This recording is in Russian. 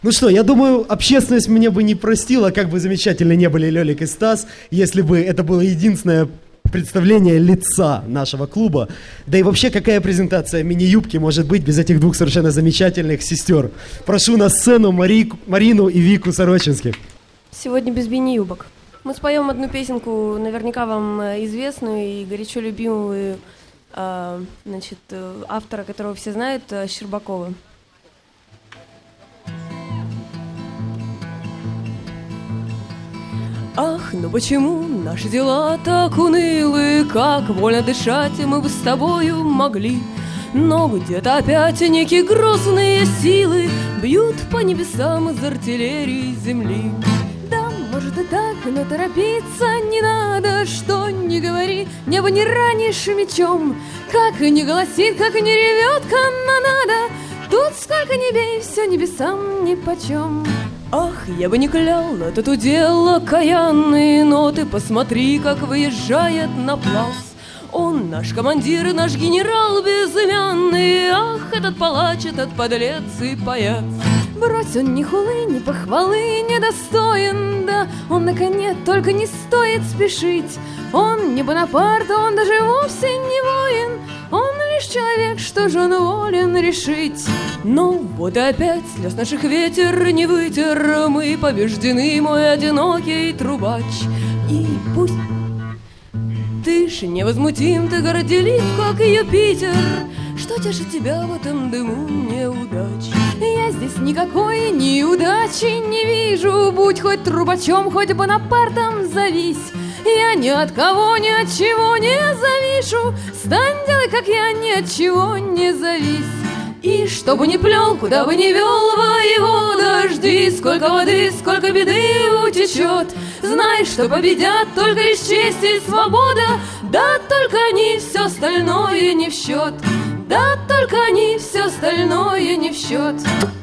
Ну что, я думаю, общественность мне бы не простила, как бы замечательно не были Лёлик и Стас, если бы это было единственное представление лица нашего клуба. Да и вообще, какая презентация мини-юбки может быть без этих двух совершенно замечательных сестер? Прошу на сцену Марину и Вику Сорочинских. Сегодня без мини-юбок. Мы споем одну песенку, наверняка вам известную и горячо любимую, автора, которого все знают, Щербакова. Ах, ну почему наши дела так унылы, как вольно дышать мы бы с тобою могли. Но где-то опять некие грозные силы бьют по небесам из артиллерии земли. Да, может и так, но торопиться не надо, что ни говори, небо не ранишь мечом. Как и не голосит, как и не ревет канонада, тут сколько ни бей, все небесам нипочем. Ах, я бы не клял, это удел окаянный, но ты посмотри, как выезжает на плац. Он наш командир и наш генерал безымянный, ах, этот палач, этот подлец и паяц. Брось, он ни хулы, ни похвалы недостоин, да, он на коне, только не стоит спешить. Он не Бонапарт, он даже вовсе не воин, он лишь человек, что же он волен решить. Ну, вот и опять слез наших ветер не вытер, мы побеждены, мой одинокий трубач. И пусть ты ж невозмутим, ты горделив, как Юпитер, что тешит тебя в этом дыму неудач? Я здесь никакой неудачи не вижу, будь хоть трубачом, хоть Бонапартом зовись. Я ни от кого, ни от чего не завишу, стань, делай, как я, ни от чего не завись. И чтобы не плел, куда бы ни вел воевода, жди, сколько воды, сколько беды утечет. Знай, что победят только лишь честь и свобода, да только они, все остальное не в счет. Да только они, все остальное не в счет.